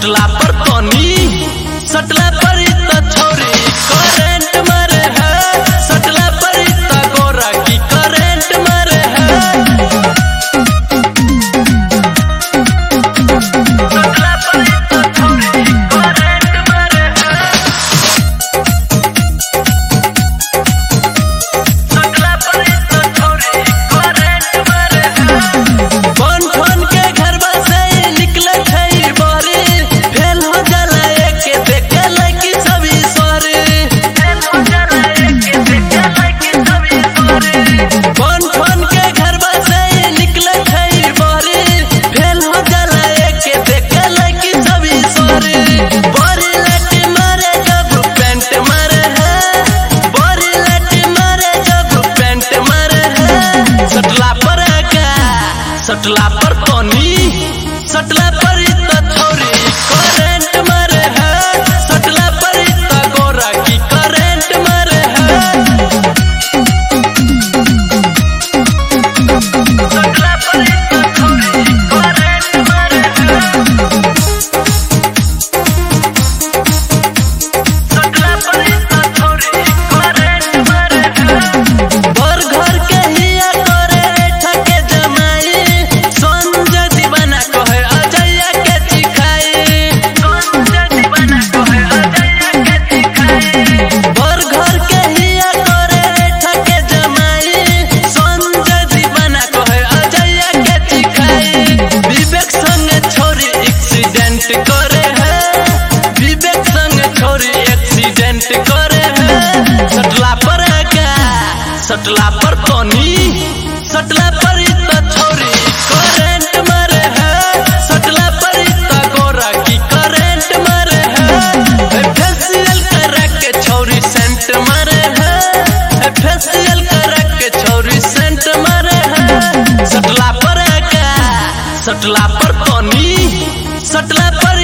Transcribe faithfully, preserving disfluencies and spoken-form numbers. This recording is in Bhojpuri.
सटला पर पानी सटला पर इतना छोरी करेंट मारे है, सटला पर इतना गोरा की करेंट मारे है। सटला पर इतना छोरी करेंट मारे है, सटला पर इतना छोरी करेंट मारे है। बन ठन के घर से निकले थे बारी, फेल हो जाला एक देखे लगी सभी सारे, फेल हो जाला एक देखे लगी सभी सारे। बन ठन के घर से निकले थे बारी, फेल हो जाला एक देखे लगी सभी सारे। बारी लटी मारे जब पेंट मारे है, बारी लटी मारे जब पेंट मारे है। सटला पर का सटला पर पानी सटला पर इतना छोरी करेंट मारे है, सटला पर इतना गोरा की करेंट मारे है। सटला पर इतना छोरी करेंट मारे है, सटला पर इतना छोरी करेंट मारे है। घर घर के हिया करे ठके जमाई, संजय दीवाना कहे अजय के चिखाई, संजय दीवाना कहे अजय के चिखाई। घर घर के हिया करे ठके जमाई, संजय दीवाना कहे अजय के चिखाई। विवेक संग छोरी एक्सीडेंट करे है, विवेक संग छोरी एक्सीडेंट करे है। सटला पर का सटला पर पानी सटला पर इतना छोरी करेंट मारे है, सटला पर इतना गोरा की करेंट मारे है। फेसियल करा के छोरी सेंट मारे है, फेसियल करा के छोरी सेंट मारे है। सटला पर का सटला पर पानी सटला पर